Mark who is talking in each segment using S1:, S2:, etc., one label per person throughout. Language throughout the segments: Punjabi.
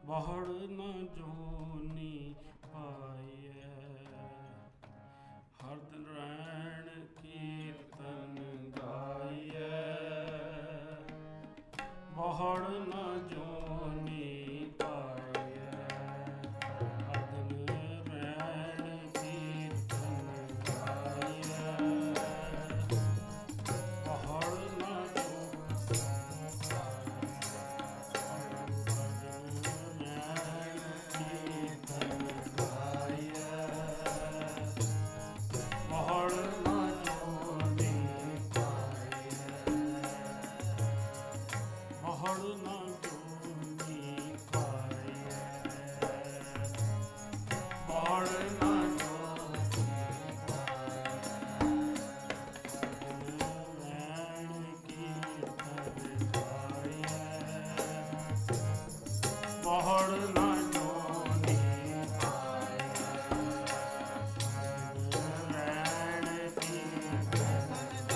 S1: ਬਹੁੜ ਨ ਜੋਨੀ ਪਾਈਐ। ਹਰ ਦਿਨ ਰੈਣ ਕੀਰਤਨ ਗਾਈਐ। ਬਹੁੜ ਨ ਜੋਨੀ ਪਾਈਐ। ਹਰ ਦਿਨ ਰੈਣ ਕੀਰਤਨ ਗਾਈਐ। ਬਹੁੜ ਨ ਬਹੁੜ ਨ ਜੋਨੀ ਰੈਣ ਕੀਰਤਨ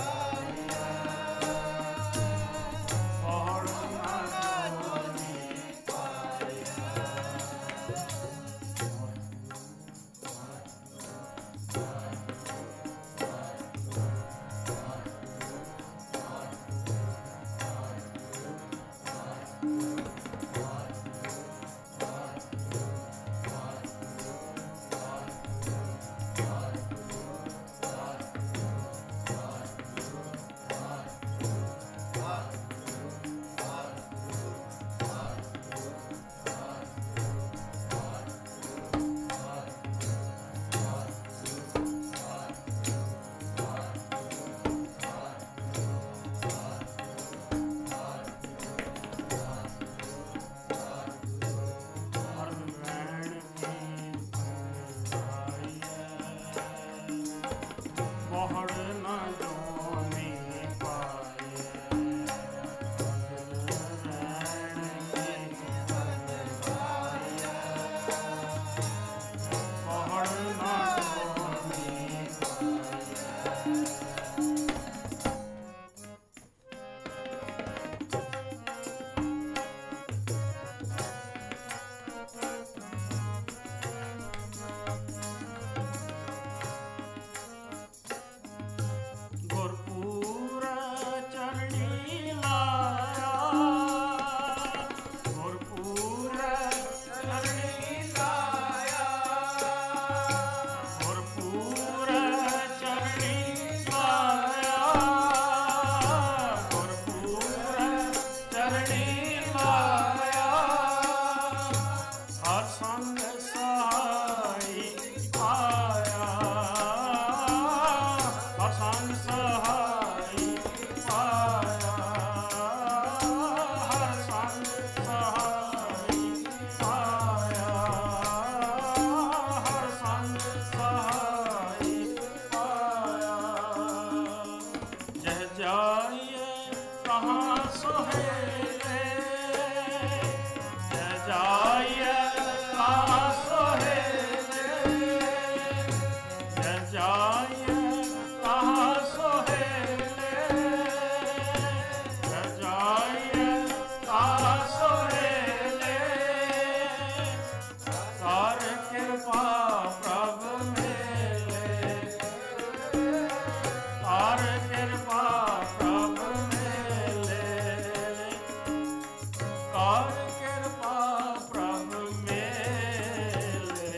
S1: ਬਹੁੜ ਨ ਜੋਨੀ ਬਹੁੜ ਨ ਜੋਨੀ ਪਾਈਐ। ਰੈਣ ਕੀਰਤਨ ਗਾਈਐ। ਬਹੁੜ ਨ ਜੋਨੀ ਗੁਰਪੂਰ ਚਰਣੀ ਲਾਇਆ। ਗੁਰਪੂਰ ਚਰਣੀ ਲਾਇਆ। ਗੁਰਪੂਰ ਚਰਣੀ ਲਾਇਆ। ਗੁਰਪੂਰ ਚਰਣੀ ਲਾਇਆ। ਹਰ ਸੰਗ ਸਹਾਈ ਪਾਇਆ। ਹਰ ਸੰਗ ਸਹਾਈ ਪਾਇਆ। ਹਰ ਸੰਗ ਸਹਾਈ ਪਾਇਆ। ਹਰ ਸੰਗ ਸਹਾਈ ਪਾਇਆ। ਜਹ ਜਾਈਏ ਕਹਾਂ ਸੁਹੇਲੇ। ਜਹ ਜਾਈਏ ਕਹਾਂ ਸੁਹੇਲੇ। ਜਹ ਜਾਈਏ ਕਹਾਂ ਸੁਹੇਲੇ। ਜਹ ਜਾਈਏ ਕਹਾਂ ਸੁਹੇਲੇ। ਕਰ ਕਿਰਪਾ ਪ੍ਰਭ ਮੇਲੇ। ਕਰ ਕਿਰਪਾ ਪ੍ਰਭ ਮੇਲੇ। ਕਰ ਕਿਰਪਾ ਪ੍ਰਭ ਮੇਲੇ।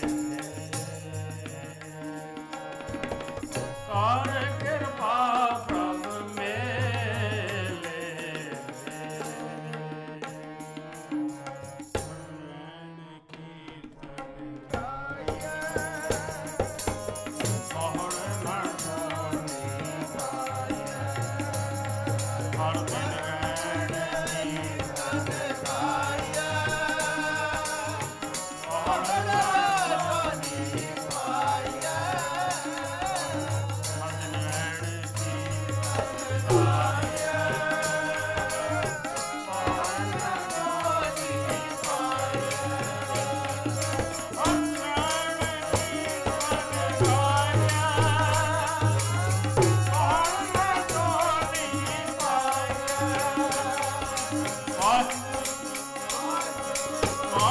S1: ਕਰ ਕਿਰਪਾ ਪ੍ਰਭ ਮੇਲੇ। ਰੈਣ ਕੀਰਤਨ ਗਾਈਐ। ਬਹੁੜ ਨ ਜੋਨੀ ਪਾਈਐ। ਹਰ ਦਿਨ ਰੈਣ ਕੀਰਤਨ ਗਾਈਐ। ਬਹੁੜ ਨ ਜੋਨੀ ਪਾਈਐ। ਹਰ ਦਿਨ ਰੈਣ ਕੀਰਤਨ ਗਾਈਐ। ਬਹੁੜ ਨ ਜੋਨੀ ਪਾਈਐ। ਹਰ ਰੈਣ ਕੀਰਤਨ ਗਾਈਐ। ਬਹੁੜ ਨ ਜੋਨੀ ਪਾਈਐ। ਵਾਹਿਗੁਰੂ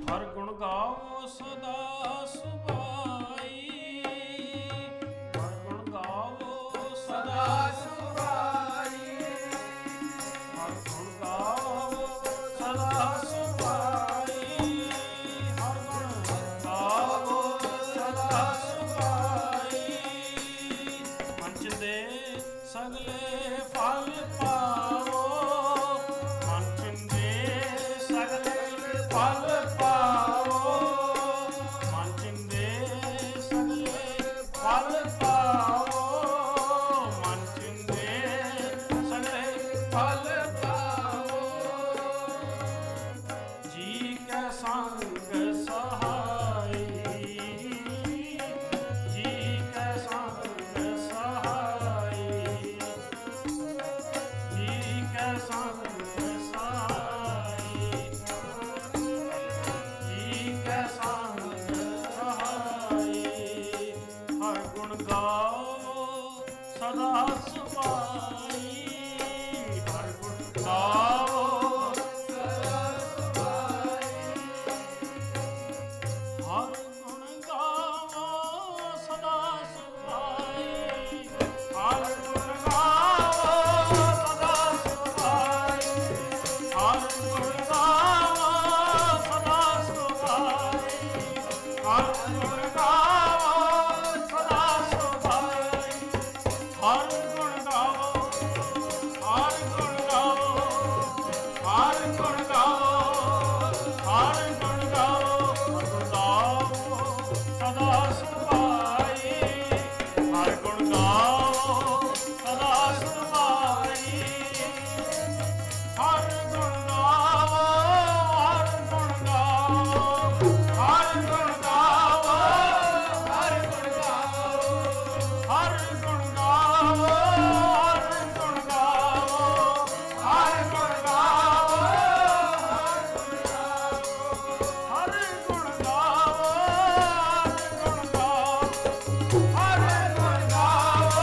S2: ਹਰ ਗੁਣ ਗਾਵੋ ਸਦਾ ਸੁਭਾਈ, ਹਰ ਗੁਣ ਗਾਵੋ ਸਦਾ ਸੁਭਾਈ, ਹਰ ਗੁਣ ਗਾਵੋ ਸਦਾ ਸੁਭਾਈ, ਹਰ ਗੁਣ ਗਾਵੋ ਸਦਾ ਸੁਭਾਈ। ਮੰਚ ਦੇ ਸਗਲੇ ਫਲ ਪਾਵੋ, ਮੰਚ ਦੇ ਸਗਲੇ ਫਲ ਪਾਵੋ, ਮੰਚ ਦੇ ਸਗਲੇ ਫਲ ਪਾਵੋ, ਮੰਚ ਦੇ ਸਗਲੇ ਫਲ ਪਾਵੋ। ਜੀ ਕੈ ਸੰਗ ਸਹਾਈ, ਜੀ ਕੈ ਸੰਗ ਸਹਾਈ, ਜੀ ਕੈ ਸੰਗ ਸਹਾਈ, ਜੀ ਕੈ ਸੰਗ ਸਹਾਈ। ਹਰ ਗੁਣ ਗਾਵੋ ਸਦਾ ਸੁਭਾਈ, ਹਰ ਗੁਣ ਗਾਵੋ ਸਦਾ ਸੁਭਾਈ, ਹਰ ਗੁਣ ਗਾਵੋ ਸਦਾ ਸੁਭਾਈ, ਹਰ ਗੁਣ ਗਾਵੋ ਸਦਾ ਸੁਭਾਈ, ਹਰ ਗੁਣ ਗਾਵੋ ਸਦਾ ਸੁਭਾਈ, ਹਰ ਗੁਣ ਗਾਵੋ ਸਦਾ ਸੁਭਾਈ, ਹਰ ਗੁਣ ਗਾਵੋ, ਹਰ ਗੁਣ ਗਾਵੋ, ਹਰ ਗੁਣ ਗਾਵੋ, ਹਰ ਗੁਣ ਗਾਵੋ, ਸਦਾ ਸੁਭਾਈ, ਹਰ ਗੁਣ ਗਾਵੋ ਸਦਾ ਸੁਭਾਈ, ਹਰ ਗੁਣ ਗਾਵੋ, ਹਰ ਗੁਣ ਗਾਵੋ, ਹਰ ਗੁਣ ਗਾਵੋ, ਹਰ ਗੁਣ ਗਾਵੋ, ਹਰ ਗੁਣ ਗਾਵੋ, ਹਰ ਗੁਣ ਗਾਵੋ, ਹਰ ਗੁਣ ਗਾਵੋ, ਹਰ ਗੁਣ ਗਾਵੋ, ਹਰ ਗੁਣ ਗਾਵੋ, ਹਰ ਗੁਣ ਗਾਵੋ,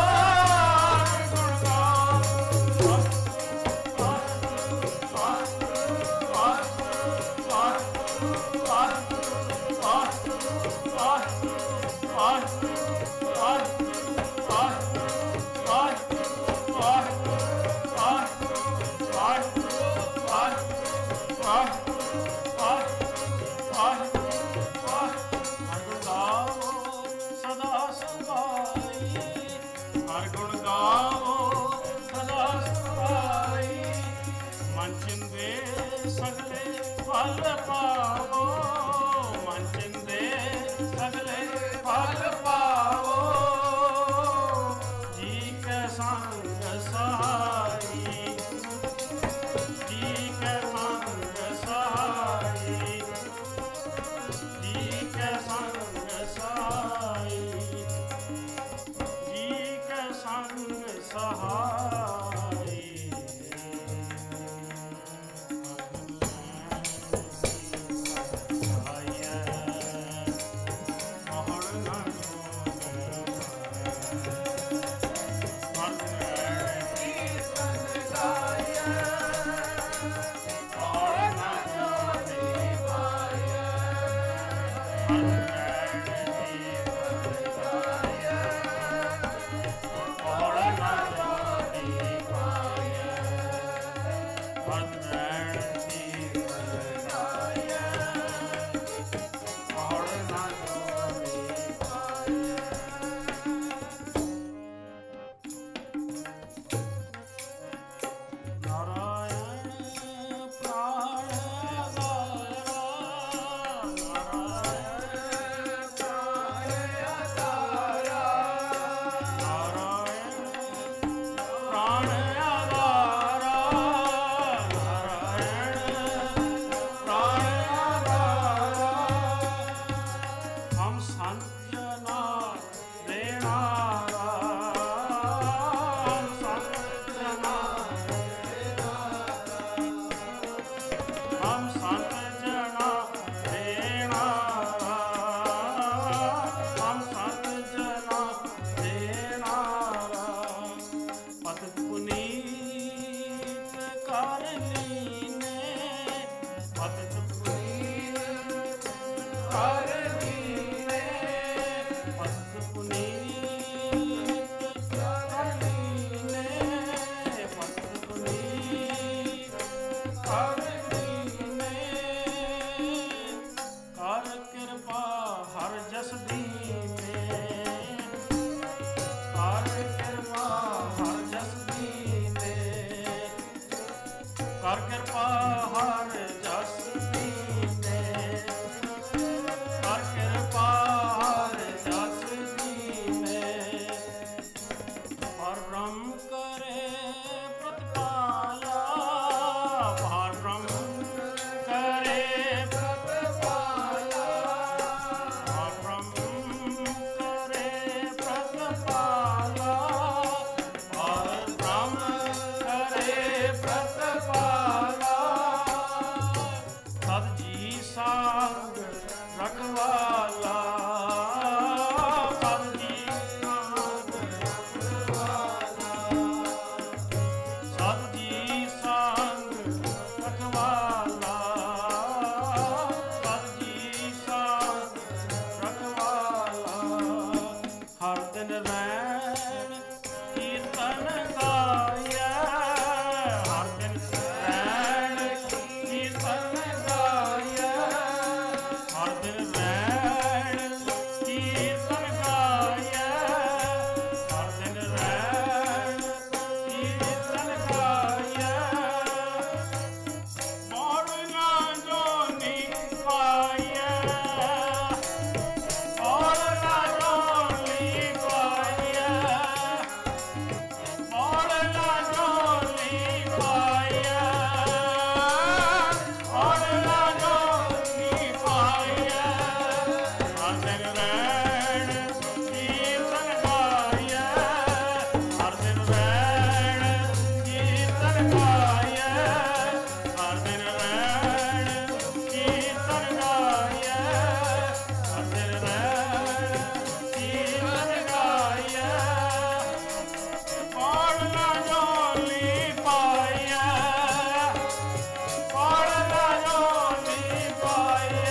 S2: ਸਦਾ ਸੁਭਾਈ, ਹਰ ਗੁਣ ਗਾਵੋ ਸਦਾ ਸੁਭਾਈ। ਮੰਚ ਦੇ ਸਗਲੇ ਫਲ ਪਾਵੋ, ਮੰਚ ਦੇ ਸਗਲੇ ਫਲ ਪਾਵੋ। ਜੀ ਕੈ ਸੰਗ ਸਹਾਈ, ਜੀ ਕੈ ਸੰਗ ਸਹਾਈ, ਜੀ ਕੈ ਸੰਗ ਸਹਾਈ, ਜੀ ਕੈ ਸੰਗ ਸਹਾਈ। ਕਰ ਦੀਨੇ, ਕਰ ਕਿਰਪਾ ਹਰ ਜਸ ਦੀਨੇ, ਕਰ ਕਿਰਪਾ ਹਰ ਜਸ ਦੀਨੇ, ਕਰ ਕਿਰਪਾ ਹਰ ਜਸ ਦੀਨੇ, ਕਰ ਕਿਰਪਾ ਹਰ ਜਸ ਦੀਨੇ, ਹਰ ਬ੍ਰਹਮ ਕਰੇ ਪ੍ਰਤਪਾਲਾ, ਹਰ ਬ੍ਰਹਮ ਕਰੇ ਪ੍ਰਤਪਾਲਾ, ਹਰ ਬ੍ਰਹਮ ਕਰੇ ਪ੍ਰਤਪਾਲਾ, ਹਰ ਬ੍ਰਹਮ ਕਰੇ ਪ੍ਰਤਪਾਲਾ, ਸਤ ਜੀ ਸੰਗ ਰਖਵਾਲਾ, ਸਤ ਜੀ ਸੰਗ ਸਤ ਜੀ ਸੰਗ ਰਖਵਾਲਾ, ਸਤ ਜੀ ਸੰਗ ਰਖਵਾਲਾ, ਹਰ ਦਿਨ ਰੈਣ ਕੀਰਤਨ ਗਾਇਐ, ਹਰ ਦਿਨ ਰੈਣ ਕੀਰਤਨ ਗਾਇਐ, ਹਰ ਦਿਨ ਰੈਣ ਕੀਰਤਨ ਗਾਇਐ, ਹਰ ਦਿਨ ਰੈਣ ਕੀਰਤਨ ਗਾਇਐ, ਮੋੜ ਨਾ ਜੋਨੀ ਪਾਈਐ, ਮੋੜ ਨਾ ਜੋਨੀ ਪਾਈਐ, ਮੋੜ ਨਾ ਜੋਨੀ ਪਾਈਐ, ਮੋੜ ਨਾ ਜੋਨੀ ਪਾਈਐ, ਹਰ ਦਿਨ ਰੈਣ ਕੀਰਤਨ ਗਾਇਐ, ਹਰ ਦਿਨ ਰੈਣ ਕੀਰਤਨ ਗਾਇਐ, ਹਰ ਦਿਨ ਰੈਣ ਕੀਰਤਨ ਗਾਇਐ, ਹਰ ਦਿਨ ਰੈਣ ਕੀਰਤਨ ਗਾਇਐ, ਮੋੜ ਨਾ ਜੋਨੀ ਪਾਈਐ, ਮੋੜ ਨਾ ਜੋਨੀ ਪਾਈਐ,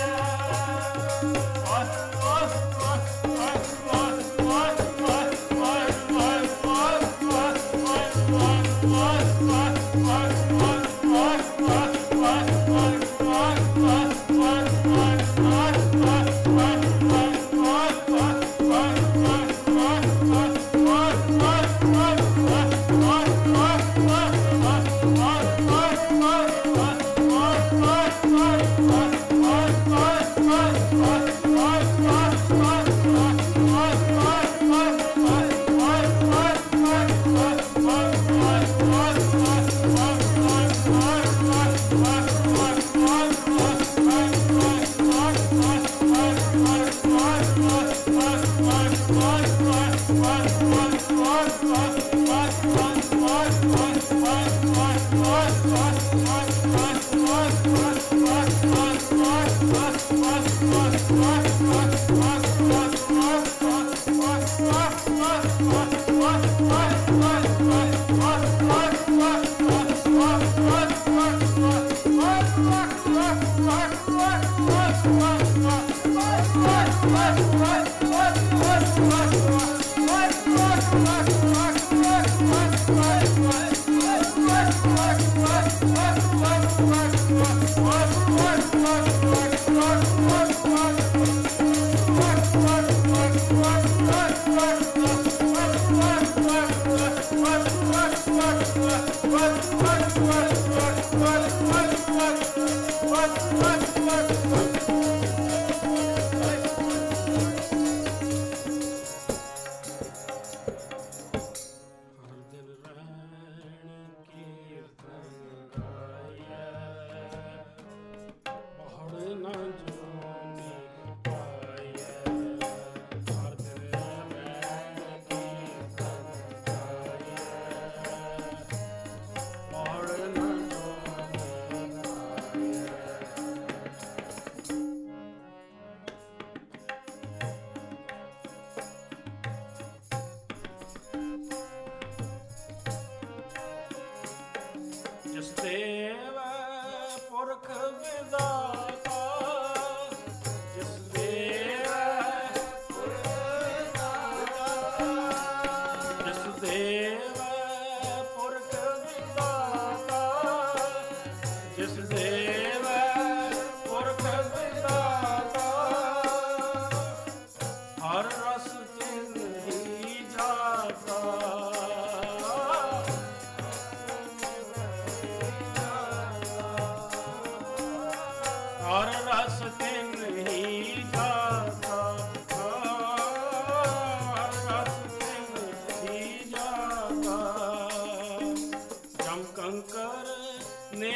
S1: What?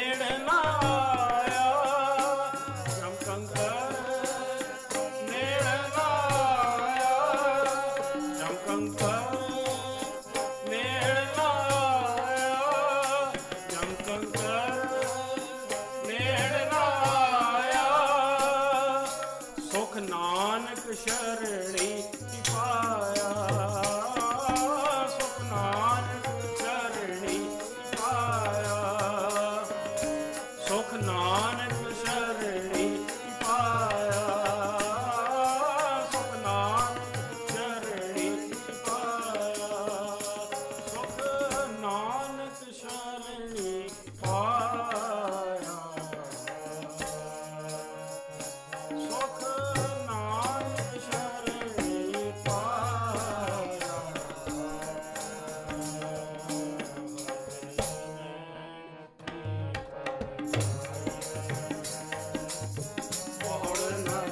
S2: ਨੇੜ ਨਾ ਆਇਆ ਜਮ ਕੰਕਰ ਨੇੜ ਨਾ ਆਇਆ ਜਮ ਕੰਕਰ ਨੇੜ ਨਾ ਆਇਆ ਜਮ ਕੰਕਰ ਨੇੜ ਨਾ ਆਇਆ ਸੁਖ ਨਾਨਕ ਸ਼ਰਣੀ ਪਾਇਆ ਸੁਖ ਨਾਨਕ ਸ਼ਰਣੀ ਪਾਇਆ ਸੁਖ ਨਾਨਕ ਸ਼ਰਣੀ ਪਾਇਆ ਸੁਖ ਨਾਨਕ ਸ਼ਰਣੀ ਪਾਇਆ ਸੁਖ ਨਾਨਕ ਸ਼ਰਣੀ ਪਾਇਆ ਸੁਖ ਨਾਨਕ ਸ਼ਰਣੀ ਪਾਇਆ ਮੋੜ ਨਾ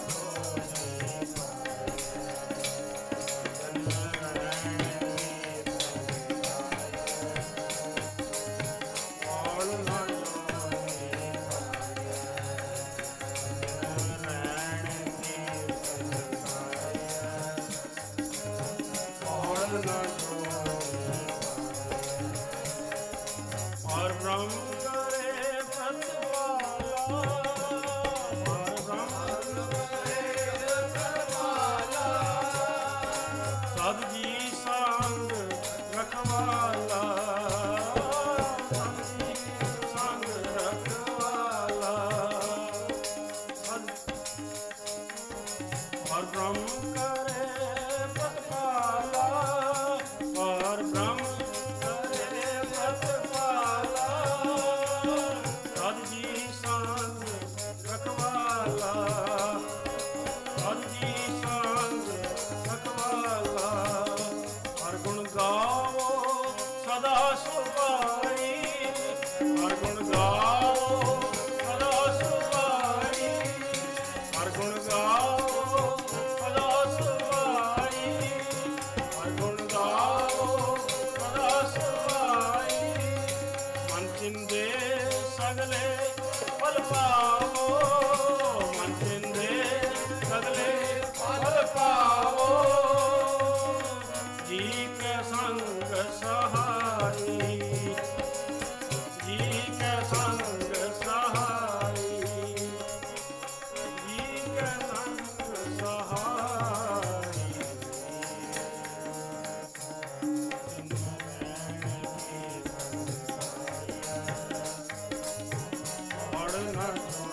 S2: और ब्रह्म करे प्रतिपाला और ब्रह्म करे प्रतिपाला सद जी संग रखवाला सद जी संग रखवाला और ब्रह्म करे प्रतिपाला और ब्रह्म करे प्रतिपाला सद जी संग रखवाला सद जी संग रखवाला हर गुण गावो सदा सुभाई हर गुण गावो सदा सुभाई हर गुण गावो सदा सुभाई हर गुण गावो सदा सुभाई मन चिंदे सगले फल पावो मन चिंदे सगले फल पावो जी के संग सहाई जी के संग सहाई जी के संग सहाई और न